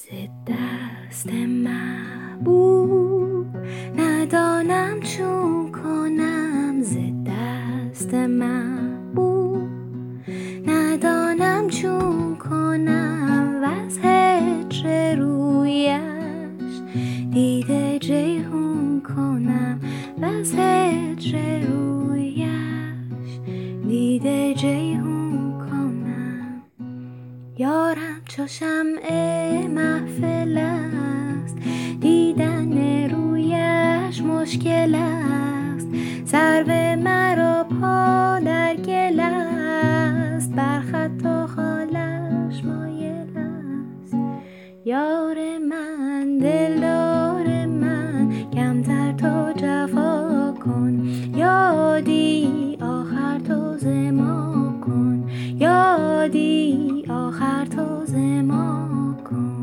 دست محبوب ندانم چون کنم، ز دست محبوب ندانم چون کنم، وز هجر رویش دیده جیحون کنم، وز هجر رویش دیده جیحون کنم. یارم چو شمع محفل است، دیدن رویش مشکل است، سرو مرا پا در گل است، بر خط و خالش مایل است. یار من دلدار من، کمتر تو جفا کن، یادی آخر تو ز ما کن، یادی آخر تو ز ما کن.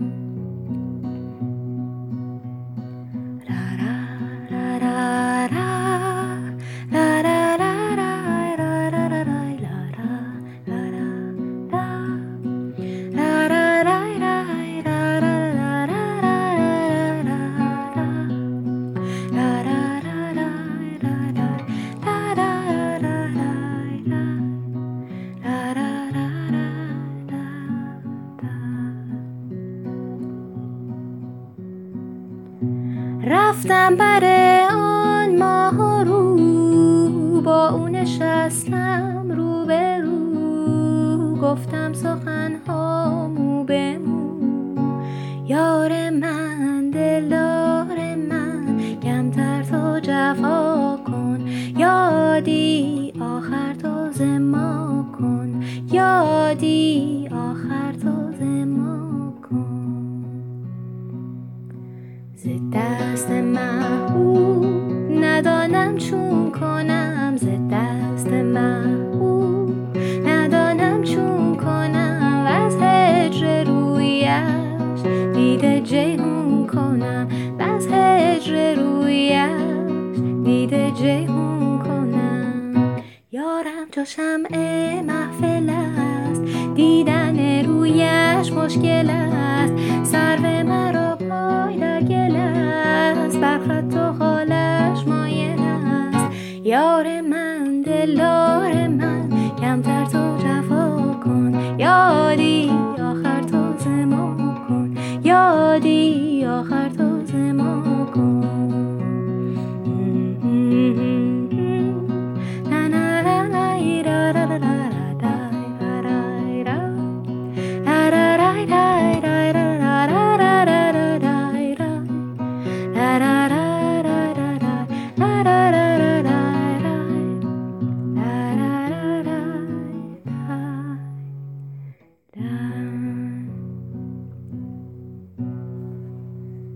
رفتم بر آن ماه رو، با او نشستم رو به رو، گفتم سخنها مو به مو. یار من دلدار من، کمتر تو جفا کن، یادی آخر تو ز ما کن، یادی آخر تو ز ما کن. ز دست محبوب ندانم چون کنم، ز دست محبوب ندانم چون کنم، وز هجر رویش دیده جیحون کنم، وز هجر رویش دیده جیحون کنم. یارم چو شمع محفل است، دیدن رویش مشکل است، سرو مرا پای در گل است، بر خط و خالش مایل است. یار من دلدار